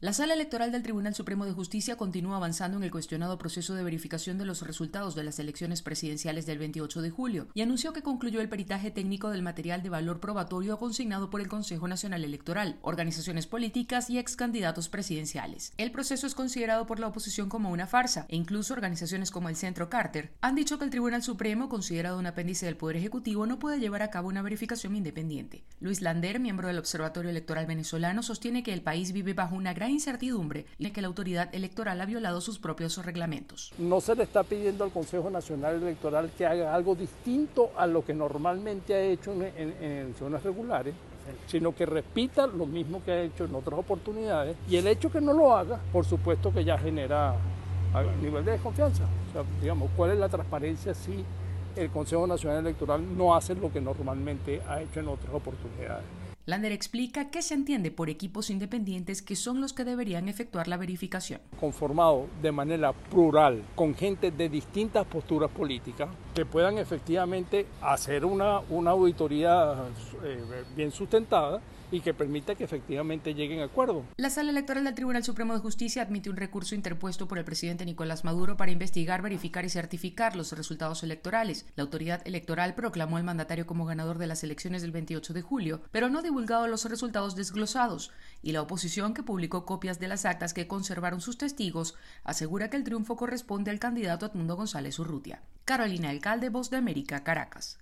La Sala Electoral del Tribunal Supremo de Justicia continúa avanzando en el cuestionado proceso de verificación de los resultados de las elecciones presidenciales del 28 de julio y anunció que concluyó el peritaje técnico del material de valor probatorio consignado por el Consejo Nacional Electoral, organizaciones políticas y excandidatos presidenciales. El proceso es considerado por la oposición como una farsa e incluso organizaciones como el Centro Carter han dicho que el Tribunal Supremo, considerado un apéndice del Poder Ejecutivo, no puede llevar a cabo una verificación independiente. Luis Lander, miembro del Observatorio Electoral venezolano, sostiene que el país vive bajo una gran incertidumbre y que la autoridad electoral ha violado sus propios reglamentos. No se le está pidiendo al Consejo Nacional Electoral que haga algo distinto a lo que normalmente ha hecho en elecciones regulares, sino que repita lo mismo que ha hecho en otras oportunidades, y el hecho que no lo haga, por supuesto que ya genera nivel de desconfianza. O sea, digamos, ¿cuál es la transparencia si el Consejo Nacional Electoral no hace lo que normalmente ha hecho en otras oportunidades? Lander explica qué se entiende por equipos independientes, que son los que deberían efectuar la verificación. Conformado de manera plural, con gente de distintas posturas políticas, que puedan efectivamente hacer una auditoría bien sustentada y que permita que efectivamente lleguen a acuerdos. La Sala Electoral del Tribunal Supremo de Justicia admite un recurso interpuesto por el presidente Nicolás Maduro para investigar, verificar y certificar los resultados electorales. La autoridad electoral proclamó al mandatario como ganador de las elecciones del 28 de julio, pero no ha divulgado los resultados desglosados, y la oposición, que publicó copias de las actas que conservaron sus testigos, asegura que el triunfo corresponde al candidato Edmundo González Urrutia. Carolina Alcalde, Voz de América, Caracas.